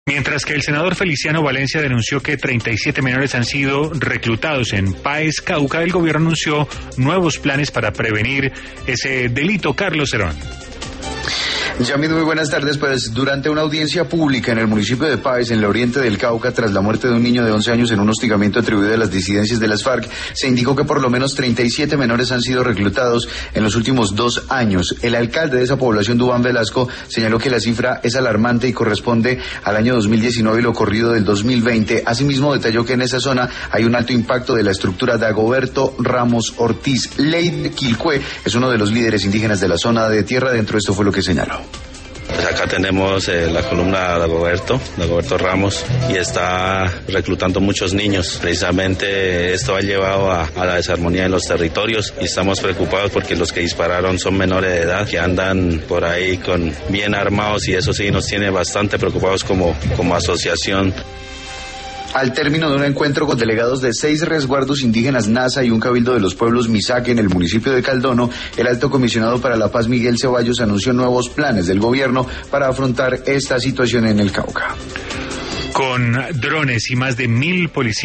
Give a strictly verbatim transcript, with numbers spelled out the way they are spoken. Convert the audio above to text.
Mientras que el senador Feliciano Valencia denunció que treinta y siete menores han sido reclutados en Páez, Cauca, el gobierno anunció nuevos planes para prevenir ese delito. Carlos Cerón. Yamid, muy buenas tardes. Pues durante una audiencia pública en el municipio de Páez, en el oriente del Cauca, tras la muerte de un niño de once años en un hostigamiento atribuido a las disidencias de las FARC, se indicó que por lo menos treinta y siete menores han sido reclutados en los últimos dos años. El alcalde de esa población, Duván Velasco, señaló que la cifra es alarmante y corresponde al año dos mil diecinueve y lo corrido del dos mil veinte. Asimismo, detalló que en esa zona hay un alto impacto de la estructura Dagoberto Ramos Ortiz. Leid Quilcue es uno de los líderes indígenas de la zona de Tierra Adentro. Esto fue lo que señaló. Pues acá tenemos eh, la columna Dagoberto, Dagoberto Ramos, y está reclutando muchos niños. Precisamente esto ha llevado a, a la desarmonía en los territorios y estamos preocupados porque los que dispararon son menores de edad que andan por ahí con bien armados, y eso sí nos tiene bastante preocupados como, como asociación. Al término de un encuentro con delegados de seis resguardos indígenas NASA y un cabildo de los pueblos Misaque en el municipio de Caldono, el alto comisionado para la paz Miguel Ceballos anunció nuevos planes del gobierno para afrontar esta situación en el Cauca. Con drones y más de mil policías